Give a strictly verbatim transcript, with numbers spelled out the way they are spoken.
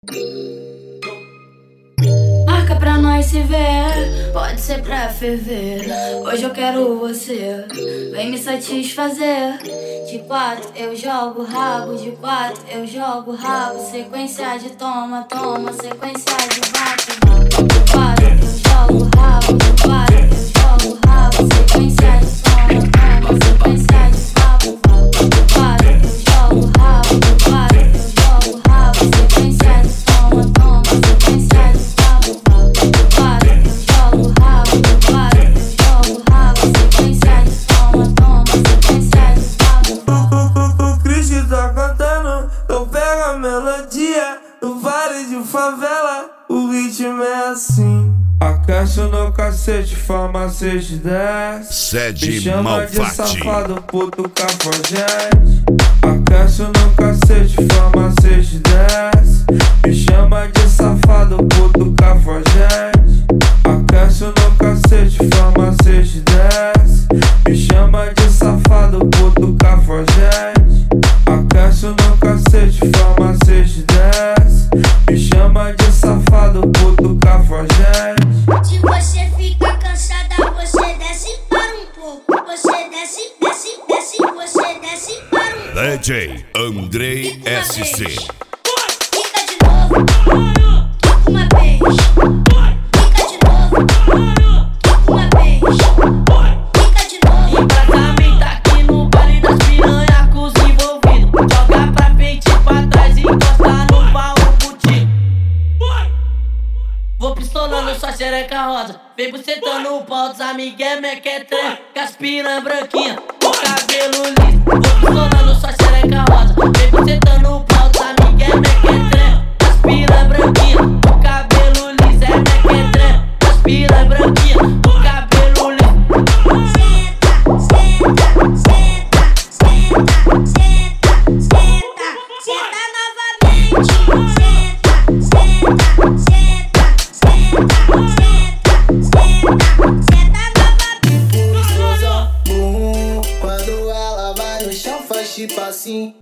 Marca pra nós se ver, pode ser pra ferver. Hoje eu quero você, vem me satisfazer. De quatro eu jogo rabo, de quatro eu jogo rabo. Sequência de toma, toma, sequência de bate, bate. De quatro eu jogo rabo, de quatro eu jogo rabo. Sequência de toma, toma, sequência de rabo, rabo. De quatro eu jogo rabo, de quatro eu jogo rabo. Sequência de toma, toma, sequência de rabo, rabo. De quatro eu jogo rabo, de quatro eu jogo rabo. Sequência de toma, toma, sequência de rabo, rabo. O Cris que tá cantando, eu pego a melodia. No vale de favela, o ritmo é assim. Aquece no cacete, farmacete desce. Sede Me chama Malfatti. de safado, puto cafajeste. Aquece no cacete, farmacete desce. Me chama de safado, puto cafajeste. Aquece no cacete, farmacete desce. Me chama de safado, puto cafajeste. Aquece no cacete, farmacete desce. Me chama de safado, puto cafajeste. Se você fica cansada, você desce para um pouco. Você desce, desce, desce, você desce para um pouco. D J Andrei Fica uma S C. vez. Fica de novo. Fica uma vez. Fica de novo. Fica uma vez. Fica de novo. Embrasamento aqui no baile das piranha com os envolvidos. Joga pra frente e pra trás e encosta no pau contigo. Vou pistolando sua xereca rosa. Vem bucetando o pau dos amigué, mequetré. Com as piranha branquinha, com cabelo liso. Vou pistolando sua xereca rosa. Vem bucetando o pau dos amigué, mequetré. Com as piranha branquinha, com cabelo liso. É mequetré, com as piranha branquinha, com cabelo liso. Senta, senta, senta, senta, senta, senta, senta novamente. Senta, senta, senta, senta, senta, senta, senta novamente. Quando ela vai no chão faz tipo assim.